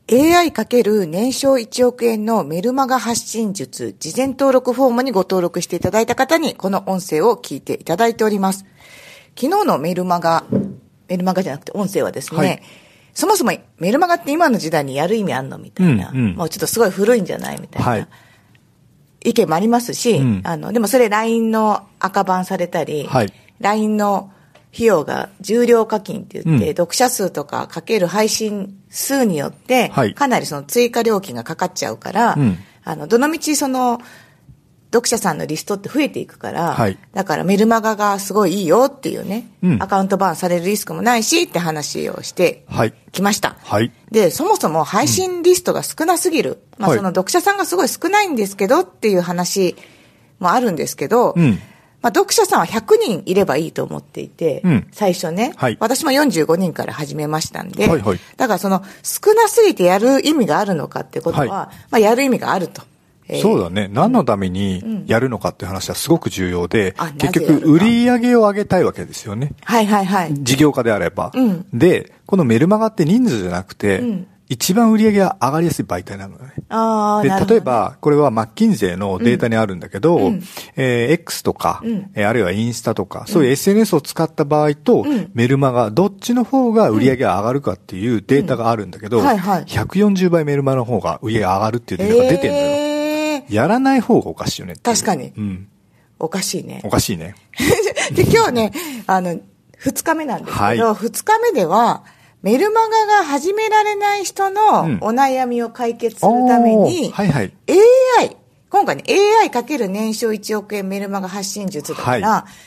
AI× 年商1億円のメルマガ発信術事前登録フォームにご登録していただいた方にこの音声を聞いていただいております。昨日のメルマガじゃなくて音声はですね、はい、そもそもメルマガって今の時代にやる意味あんのみたいな、もうちょっとすごい古いんじゃないみたいな、はい、意見もありますし、でもそれ LINE の赤バンされたり、はい、LINE の費用が重量課金って言って、読者数とかかける配信数によって、かなりその追加料金がかかっちゃうから、どのみちその、読者さんのリストって増えていくから、だからメルマガがすごいいいよっていうね、アカウントバーンされるリスクもないしって話をしてきました。で、そもそも配信リストが少なすぎる。その読者さんがすごい少ないんですけどっていう話もあるんですけど、読者さんは100人いればいいと思っていて、最初ね、私も45人から始めましたんで、だからその少なすぎてやる意味があるのかってことは、やる意味があると。 そうだね。何のためにやるのかっていう話はすごく重要で、結局売り上げを上げたいわけですよね。事業家であれば。で、このメルマガって人数じゃなくて、一番売り上げが上がりやすい媒体なのよね。で、例えば、これはマッキンゼーのデータにあるんだけど、X とか、あるいはインスタとか、そういう SNS を使った場合と、メルマガ、どっちの方が売り上げが上がるかっていうデータがあるんだけど、140倍メルマガの方が売り上げが上がるっていうデータが出てるのよ。やらない方がおかしいよね。 確かに。おかしいね。 おかしいね。 で、今日ね、2日目なんですけど、2日目では、メルマガが始められない人のお悩みを解決するために、AI、今回ね、AI× 年商1億円メルマガ発信術だから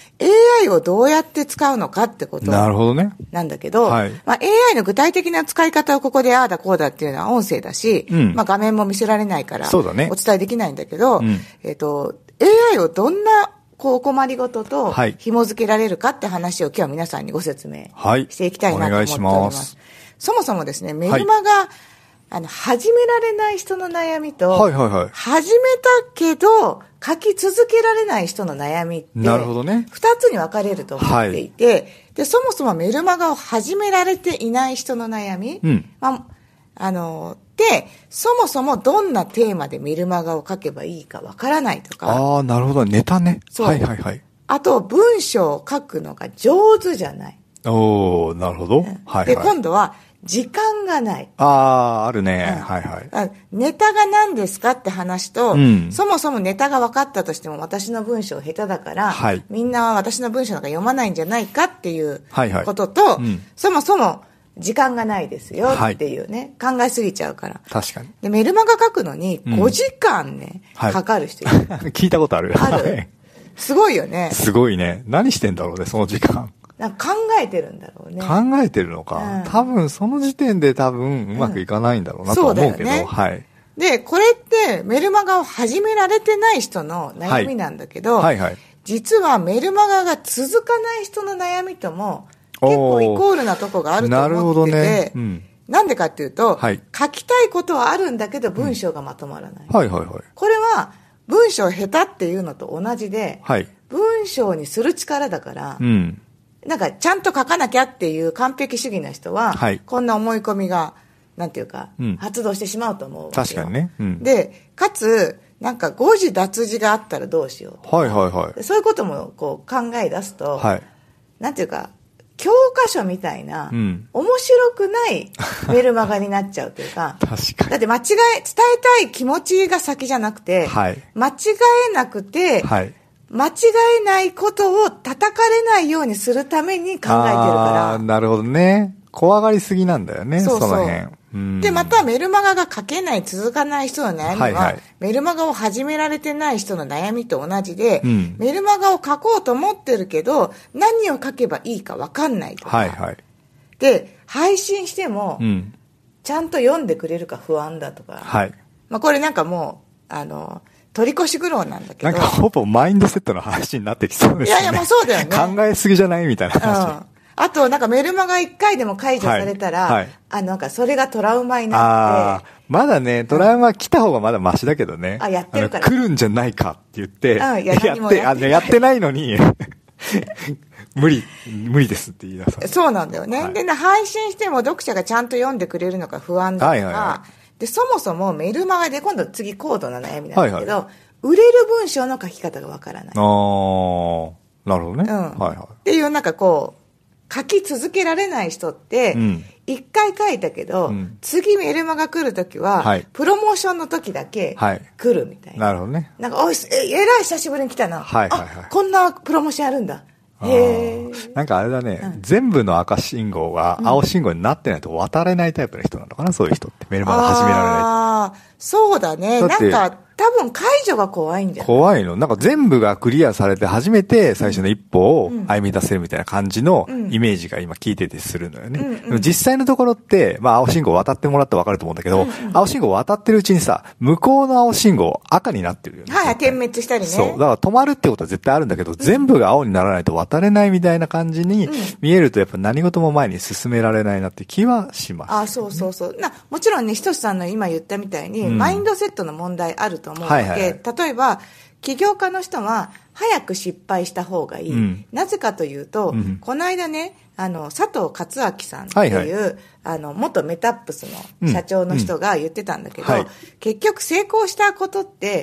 、AI をどうやって使うのかってことなんだけど、AI の具体的な使い方をここでああだこうだっていうのは音声だし、画面も見せられないからお伝えできないんだけど、AI をどんなお困りごとと紐付けられるかって話を今日は皆さんにご説明していきたいなと思っております。そもそもですね、メルマガ、始められない人の悩みと、始めたけど書き続けられない人の悩みって、二つに分かれると思っていて、で、そもそもメルマガを始められていない人の悩み、で、そもそもどんなテーマでメルマガを書けばいいかわからないとか。 なるほど。ネタね。 あと、文章を書くのが上手じゃない。 なるほど。 で、今度は、時間がない。 あるね。 ネタが何ですかって話と、そもそもネタが分かったとしても私の文章下手だから、みんなは私の文章なんか読まないんじゃないかっていうことと、そもそも時間がないですよっていうね、考えすぎちゃうから。 確かに。 で、メルマガ書くのに5時間ね、かかる人いる。 聞いたことある。 すごいよね。 すごいね。何してんだろうね、その時間。 なんか考えてるんだろうね。 考えてるのか。多分、その時点でうまくいかないんだろうなと思うけど。 で、これってメルマガを始められてない人の悩みなんだけど、実はメルマガが続かない人の悩みとも結構イコールなとこがあると思ってて、なんでかっていうと、書きたいことはあるんだけど文章がまとまらない。これは文章下手っていうのと同じで、文章にする力だから、なんかちゃんと書かなきゃっていう完璧主義な人は、こんな思い込みが、なんていうか、発動してしまうと思うわけよ。 確かにね。 で、かつ、なんか誤字脱字があったらどうしよう。そういうこともこう考え出すと、なんていうか、教科書みたいな、面白くないメルマガになっちゃうというか、だって伝えたい気持ちが先じゃなくて、間違えなくて、間違えないことを叩かれないようにするために考えてるから。 なるほどね。怖がりすぎなんだよね、その辺。 で、またメルマガが書けない、続かない人の悩みは、メルマガを始められてない人の悩みと同じで、メルマガを書こうと思ってるけど、何を書けばいいか分かんないとか。で、配信しても、ちゃんと読んでくれるか不安だとか。これなんかもう、取り越し苦労なんだけど。 なんかほぼマインドセットの話になってきそうですね。 もうそうだよね。 考えすぎじゃないみたいな話。 あと、なんかメルマガ1回でも解除されたら、なんかそれがトラウマになって。 まだね、トラウマ来た方がまだマシだけどね。 やってるから。 来るんじゃないかって言って、 やってないのに、 無理ですって言い出さ。 そうなんだよね。はい、で、配信しても読者がちゃんと読んでくれるのか不安だとか、で、そもそもメルマガで今度次高度な悩みなんだけど、売れる文章の書き方がわからない。 なるほどね。 っていうなんかこう、書き続けられない人って、一回書いたけど、次メルマガ来るときは、プロモーションの時だけ来るみたいな。 なるほどね。 なんか、えらい久しぶりに来たな。こんなプロモーションあるんだ。 なんかあれだね、全部の赤信号が青信号になってないと渡れないタイプの人なのかな、そういう人って。メルマガ始められない。ああ、そうだね。なんか、多分解除が怖いんじゃない？ 怖いの。なんか全部がクリアされて初めて最初の一歩を歩み出せるみたいな感じのイメージが今聞いててするのよね。でも実際のところって、まあ青信号渡ってもらったらわかると思うんだけど、青信号渡ってるうちにさ、向こうの青信号赤になってるよね。 はい、点滅したりね。 そう。だから止まるってことは絶対あるんだけど、全部が青にならないと渡れないみたいな感じに見えるとやっぱ何事も前に進められないなって気はします、ね。 あ、そうそうそう。もちろんね、ひとしさんの今言ったみたいに、マインドセットの問題あると思うわけ。例えば、起業家の人は早く失敗した方がいい。なぜかというと、この間ね、佐藤勝明さんっていう、元メタップスの社長の人が言ってたんだけど、結局成功したことって、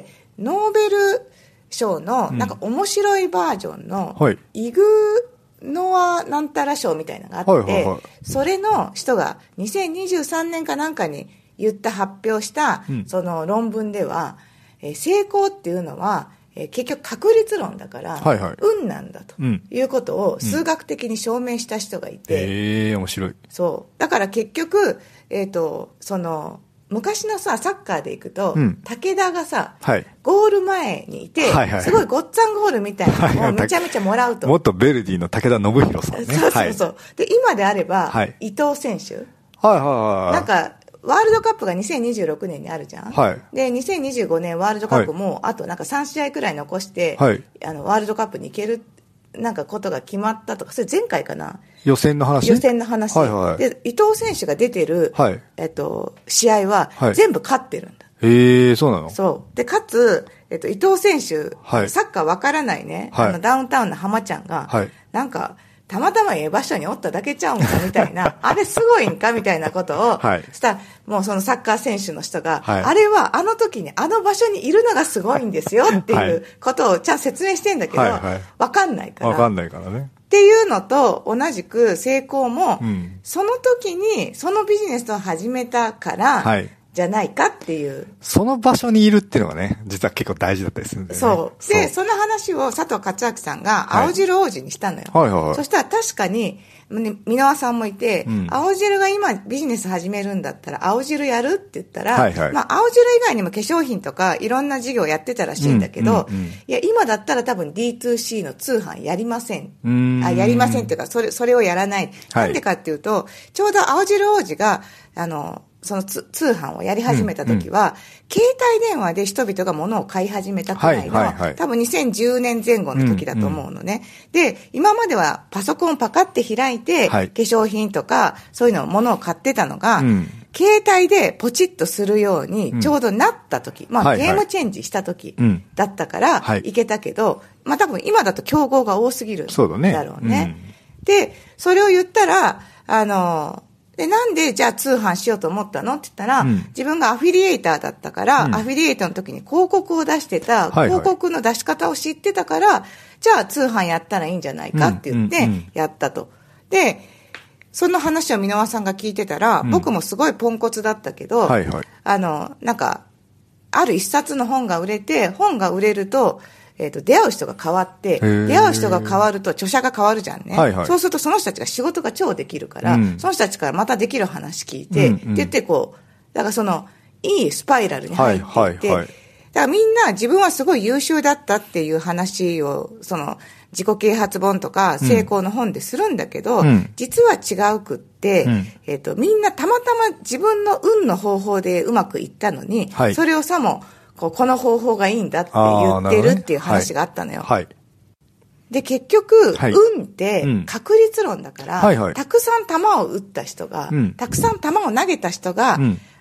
ノーベル賞のなんか面白いバージョンの、イグノアなんたら賞みたいなのがあって、それの人が2023年かなんかに発表した、その論文では、成功っていうのは、結局確率論だから、運なんだということを数学的に証明した人がいて、 面白い。 そう。だから結局、その、昔のさ、サッカーで行くと、武田がさ、ゴール前にいて、すごいごっつぁんゴールみたいなのをめちゃめちゃもらうと。 元ベルディの武田信弘さんね。 そうそうそう。で、今であれば、伊藤選手。なんか、ワールドカップが2026年にあるじゃん。で、2025年ワールドカップも、あとなんか3試合くらい残して、ワールドカップに行ける、なんかことが決まったとか、それ前回かな。 予選の話。 で、伊藤選手が出てる、試合は、全部勝ってるんだ。 そうなの？ そう。で、かつ、伊藤選手、サッカーわからないね、ダウンタウンの浜ちゃんが、なんか、たまたま場所におっただけちゃうんかみたいな、あれすごいんかみたいなことを、したら、もうそのサッカー選手の人が、あれはあの時にあの場所にいるのがすごいんですよっていうことをちゃんと説明してんだけど、わかんないから。 わかんないからね。 っていうのと同じく成功も、その時にそのビジネスを始めたから、じゃないかっていう。 その場所にいるっていうのがね、実は結構大事だったりするんだよね。 そう。で、その話を佐藤勝明さんが青汁王子にしたのよ。そしたら確かに、箕輪さんもいて、青汁が今ビジネス始めるんだったら青汁やるって言ったら、まあ青汁以外にも化粧品とかいろんな事業やってたらしいんだけど、いや今だったら多分 D2C の通販やりません。やりませんっていうか、それをやらない。なんでかっていうと、ちょうど青汁王子が、その通販をやり始めた時は、携帯電話で人々が物を買い始めたくらいの、多分2010年前後の時だと思うのね。で、今まではパソコンをパカって開いて、化粧品とか、そういうの物を買ってたのが、携帯でポチッとするようにちょうどなった時、まあゲームチェンジした時だったからいけたけど、まあ多分今だと競合が多すぎるんだろうね。で、それを言ったら、で、なんでじゃあ通販しようと思ったのって言ったら、自分がアフィリエイターだったから、アフィリエイターの時に広告を出してた、広告の出し方を知ってたから、じゃあ通販やったらいいんじゃないかって言ってやったと。で、その話を箕輪さんが聞いてたら、僕もすごいポンコツだったけど、なんか、ある一冊の本が売れて、本が売れると、出会う人が変わって、出会う人が変わると著者が変わるじゃんね。そうするとその人たちが仕事が超できるから、その人たちからまたできる話聞いて、って言ってこう、だからその、いいスパイラルに入っていって、だからみんな自分はすごい優秀だったっていう話を、その、自己啓発本とか成功の本でするんだけど、実は違うくって、みんなたまたま自分の運の方法でうまくいったのに、それをさも、この方法がいいんだって言ってるっていう話があったのよ。で、結局、運って確率論だから、たくさん球を打った人が、たくさん球を投げた人が、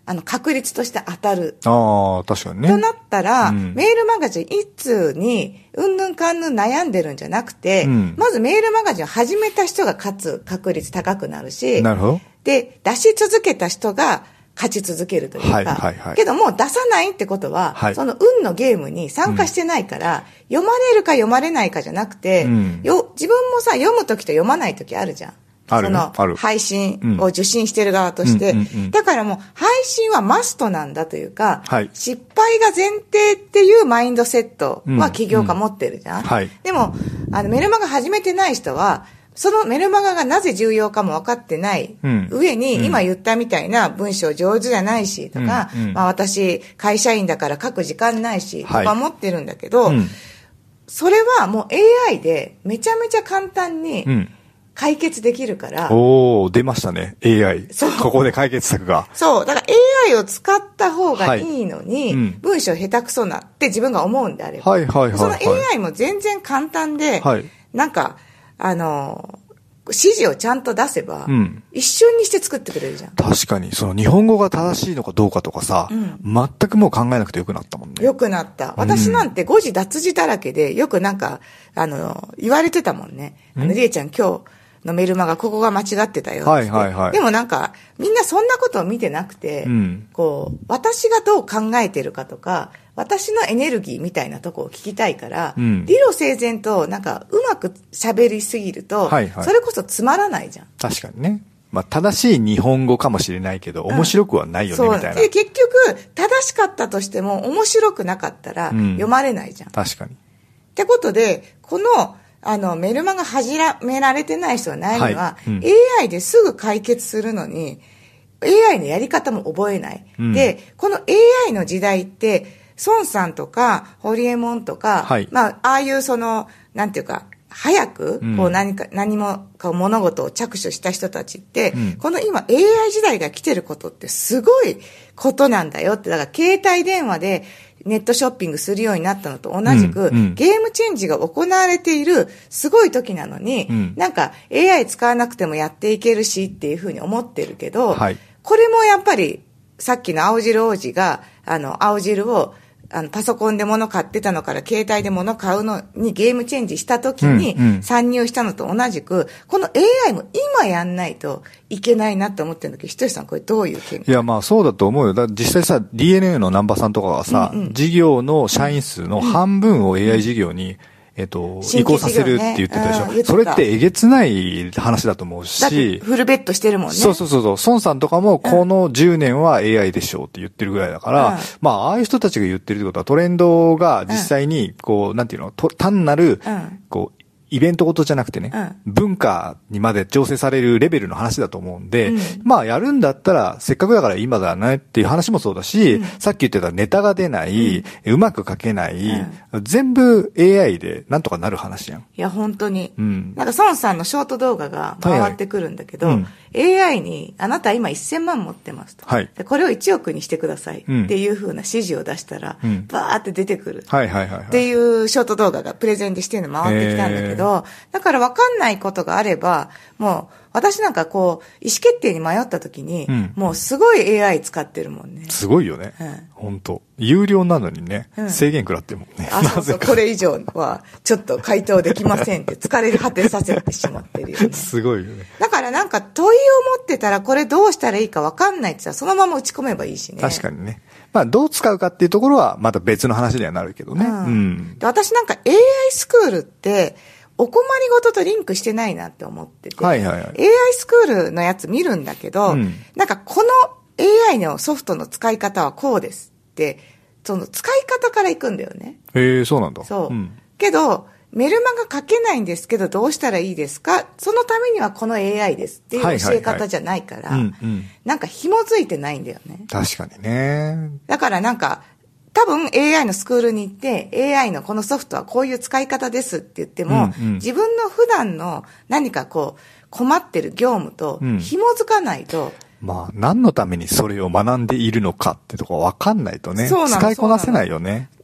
確率として当たる。 ああ、確かにね。 となったら、メールマガジン一通に、うんぬんかんぬん悩んでるんじゃなくて、まずメールマガジンを始めた人が勝つ確率高くなるし、 なるほど。 で、出し続けた人が勝ち続けるというか、けどもう出さないってことは、その運のゲームに参加してないから、読まれるか読まれないかじゃなくて、自分もさ、読むときと読まないときあるじゃん。その配信を受信してる側として、だからもう配信はマストなんだというか、失敗が前提っていうマインドセットは起業家持ってるじゃん。でもメルマガ始めてない人はそのメルマガがなぜ重要かも分かってない上に、今言ったみたいな文章上手じゃないしとか、私会社員だから書く時間ないしとか思ってるんだけど、それはもう AI でめちゃめちゃ簡単に解決できるから。 おー、出ましたね。AI。ここで解決策が。 そう。だから AI を使った方がいいのに、文章下手くそなって自分が思うんであれば。その AI も全然簡単で、なんか、指示をちゃんと出せば、一瞬にして作ってくれるじゃん。 確かに、その日本語が正しいのかどうかとかさ、全くもう考えなくてよくなったもんね。 よくなった。私なんて誤字脱字だらけで、よくなんか、言われてたもんね。りえちゃん今日、のメルマガここが間違ってたよって。でもなんか、みんなそんなことを見てなくて、私がどう考えてるかとか、私のエネルギーみたいなとこを聞きたいから、理路整然となんかうまく喋りすぎると、それこそつまらないじゃん。 確かにね。まあ、正しい日本語かもしれないけど、面白くはないよね、みたいな。 で、結局、正しかったとしても、面白くなかったら、読まれないじゃん。 確かに。 ってことで、この、メルマガ始められてない人がないのは、AI ですぐ解決するのに、AI のやり方も覚えない。で、この AI の時代って、孫さんとか、ホリエモンとか、まあ、ああいうなんていうか、早く、こう何もか物事を着手した人たちって、この今 AI 時代が来てることってすごいことなんだよって、だから携帯電話でネットショッピングするようになったのと同じく、ゲームチェンジが行われているすごい時なのに、なんか AI 使わなくてもやっていけるしっていうふうに思ってるけど、これもやっぱりさっきの青汁王子が、青汁をパソコンで物買ってたのから携帯で物買うのにゲームチェンジした時に参入したのと同じく、この AI も今やんないといけないなって思ってるんだけど、ひとりさんこれどういう見解？ いやまあそうだと思うよ。実際さ、DNA の南波さんとかがさ、事業の社員数の半分を AI 事業に移行させるって言ってたでしょ。それってえげつない話だと思うし。 だってフルベットしてるもんね。 そう。孫さんとかもこの10年は AI でしょうって言ってるぐらいだから、まあ、ああいう人たちが言ってるってことはトレンドが実際に、こう、なんていうの、単なる、こう、イベントごとじゃなくてね、文化にまで調整されるレベルの話だと思うんで、まあやるんだったら、せっかくだから今だねっていう話もそうだし、さっき言ってたネタが出ない、うまく書けない、全部 AI でなんとかなる話やん。 いや、本当に。なんか孫さんのショート動画が回ってくるんだけど、AI に、あなた今1000万持ってますと。でこれを1億にしてくださいっていう風な指示を出したら、バーって出てくる。っていうショート動画がプレゼンでしてるの回ってきたんだけど、だから分かんないことがあれば、もう、私なんかこう、意思決定に迷った時に、もうすごい AI 使ってるもんね。 すごいよね。本当有料なのにね、制限食らってるもんね。 そう、これ以上は、ちょっと回答できませんって疲れる果てさせてしまってるよね。 すごいよね。 だからなんか問いを持ってたら、これどうしたらいいか分かんないって言ったら、そのまま打ち込めばいいしね。 確かにね。まあ、どう使うかっていうところは、また別の話にはなるけどね。 で私なんか AI スクールって、お困りごととリンクしてないなって思ってて、AI スクールのやつ見るんだけど、なんかこの AI のソフトの使い方はこうですって、その使い方からいくんだよね。 そうなんだ。 そう。けど、メルマガ書けないんですけどどうしたらいいですか？そのためにはこの AI ですっていう教え方じゃないから、なんか紐づいてないんだよね。 確かにね。 だからなんか、多分 AI のスクールに行って AI のこのソフトはこういう使い方ですって言っても、自分の普段の何かこう困ってる業務と紐づかないと、 まあ何のためにそれを学んでいるのかってとこわかんないとね、使いこなせないよね。 で、ほとん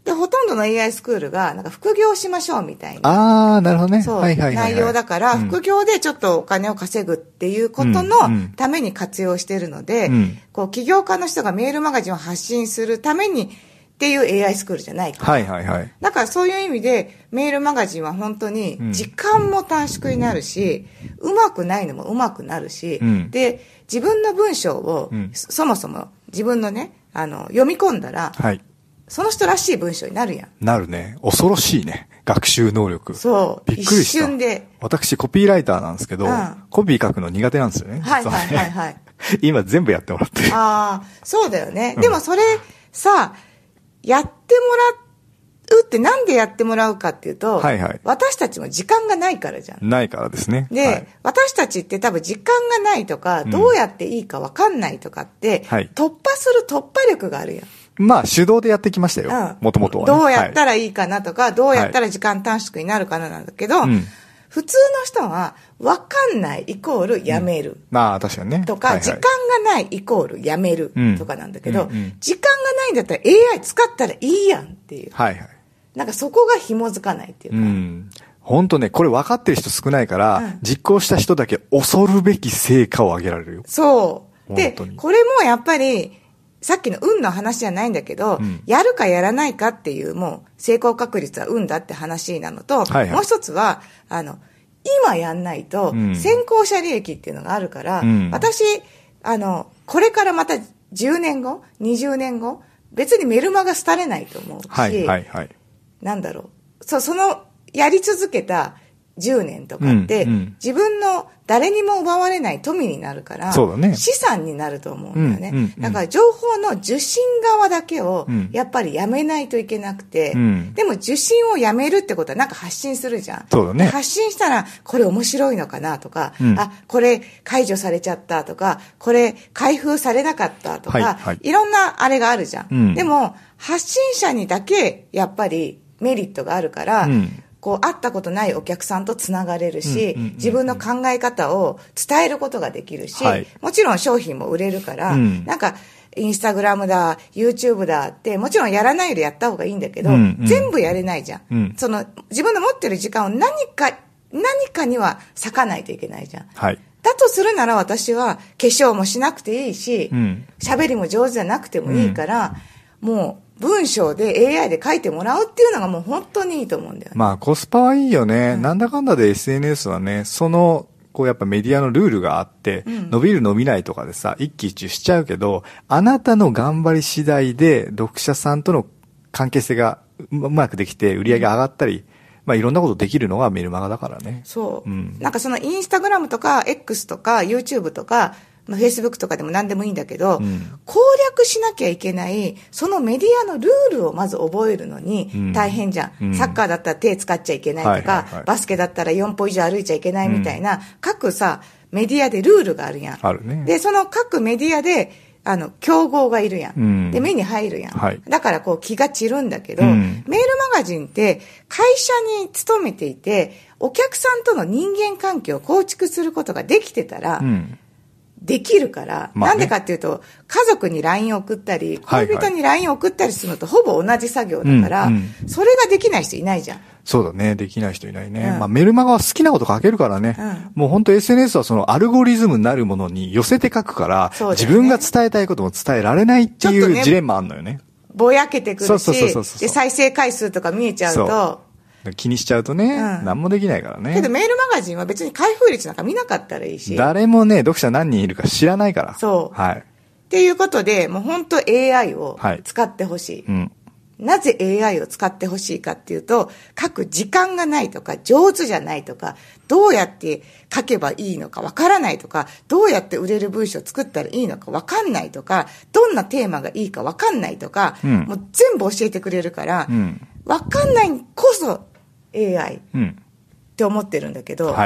どの AI スクールが、なんか副業しましょうみたいな。 ああ、なるほどね。 そう。内容だから、副業でちょっとお金を稼ぐっていうことのために活用しているので、こう、起業家の人がメールマガジンを発信するためにっていう AI スクールじゃないから。 はいはいはい。 だからそういう意味で、メールマガジンは本当に時間も短縮になるし、うまくないのもうまくなるし、で、自分の文章を、そもそも自分のね、読み込んだら、はい。その人らしい文章になるやん。 なるね。恐ろしいね。学習能力。 そう。 びっくりした。 一瞬で。 私、コピーライターなんですけど、コピー書くの苦手なんですよね。 はいはいはいはい。 今全部やってもらってる。 ああ、そうだよね。でもそれ、さ、やってもらうってなんでやってもらうかっていうと、はいはい。私たちも時間がないからじゃん。 ないからですね。 で、はい、私たちって多分時間がないとか、どうやっていいかわかんないとかって、突破する突破力があるやん。 まあ、手動でやってきましたよ。もともとは、ね。 どうやったらいいかなとか、どうやったら時間短縮になるかななんだけど、普通の人は、わかんないイコールやめる。 まあ、確かにね。 とか、時間がないイコールやめるとかなんだけど、時間がないんだったら AI 使ったらいいやんっていう。はいはい。なんかそこが紐づかないっていうか。 本当ね、これ分かってる人少ないから、実行した人だけ恐るべき成果を上げられるよ。 そう。で、これもやっぱり、さっきの運の話じゃないんだけど、やるかやらないかっていうもう成功確率は運だって話なのと、もう一つは、今やんないと先行者利益っていうのがあるから、私、これからまた10年後、20年後、別にメルマガ廃れないと思うし、なんだろう。そのやり続けた10年とかって、自分の誰にも奪われない富になるから、そうだね、資産になると思うんだよね。だから情報の受信側だけをやっぱりやめないといけなくて、でも受信をやめるってことはなんか発信するじゃん。そうだね。発信したらこれ面白いのかなとか、あ、これ解除されちゃったとか、これ開封されなかったとか、いろんなあれがあるじゃん。でも発信者にだけやっぱりメリットがあるから、こう会ったことないお客さんとつながれるし、自分の考え方を伝えることができるし、もちろん商品も売れるから、なんかインスタグラムだ、YouTube だって、もちろんやらないよりやった方がいいんだけど、全部やれないじゃん。その自分の持ってる時間を何かには割かないといけないじゃん。だとするなら私は化粧もしなくていいし、喋りも上手じゃなくてもいいから、もう文章で AI で書いてもらうっていうのがもう本当にいいと思うんだよね。 まあコスパはいいよね。なんだかんだで SNS はね、こうやっぱメディアのルールがあって、伸びる伸びないとかでさ、一喜一憂しちゃうけど、あなたの頑張り次第で読者さんとの関係性がうまくできて売り上げ上がったり、まあいろんなことできるのがメルマガだからね。 そう。なんかそのインスタグラムとか X とか YouTube とか、まあ、Facebook とかでも何でもいいんだけど、攻略しなきゃいけない、そのメディアのルールをまず覚えるのに大変じゃん。サッカーだったら手使っちゃいけないとか、バスケだったら4歩以上歩いちゃいけないみたいな、各さ、メディアでルールがあるやん。あるね。で、その各メディアで、競合がいるやん。で、目に入るやん。だからこう気が散るんだけど、メールマガジンって会社に勤めていて、お客さんとの人間関係を構築することができてたら、できるから、なんでかっていうと、家族に LINE 送ったり、恋人に LINE 送ったりするのとほぼ同じ作業だから、それができない人いないじゃん。 そうだね。できない人いないね。まあメルマガは好きなこと書けるからね。もう本当 SNS はそのアルゴリズムになるものに寄せて書くから、自分が伝えたいことも伝えられないっていうジレンマあんのよね。 ぼやけてくるし、で、再生回数とか見えちゃうと、 気にしちゃうとね、何もできないからね。 けどメールマガジンは別に開封率なんか見なかったらいいし。 誰もね、読者何人いるか知らないから。 そう。はい。っていうことで、もう本当 AI を使ってほしい。なぜ AI を使ってほしいかっていうと、書く時間がないとか、上手じゃないとか、どうやって書けばいいのかわからないとか、どうやって売れる文章を作ったらいいのかわかんないとか、どんなテーマがいいかわかんないとか、もう全部教えてくれるから、わかんないこそ AI って思ってるんだけど、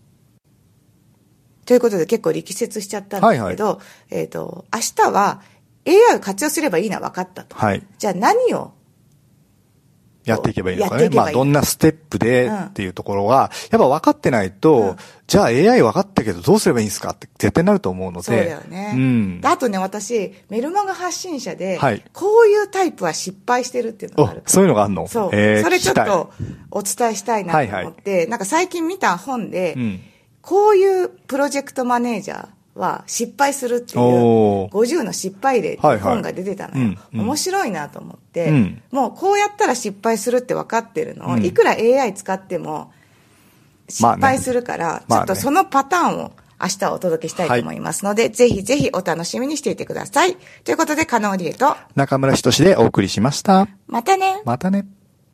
ということで結構力説しちゃったんですけど、明日は AI を活用すればいいのは分かったと。じゃあ何をやっていけばいいのかね。まあ、どんなステップでっていうところは、やっぱ分かってないと、じゃあ AI 分かったけどどうすればいいんですかって絶対なると思うので。 そうだよね。あとね、私、メルマガ発信者で、こういうタイプは失敗してるっていうのがある。 そういうのがあるの？ そう。それちょっとお伝えしたいなと思って、なんか最近見た本で、こういうプロジェクトマネージャーは失敗するっていう50の失敗例っていう本が出てたのよ。面白いなと思って、もうこうやったら失敗するって分かってるのを、いくら AI 使っても失敗するから、ちょっとそのパターンを明日お届けしたいと思いますので、ぜひぜひお楽しみにしていてください。ということで、加納理恵と中村仁でお送りしました。 またね。 またね。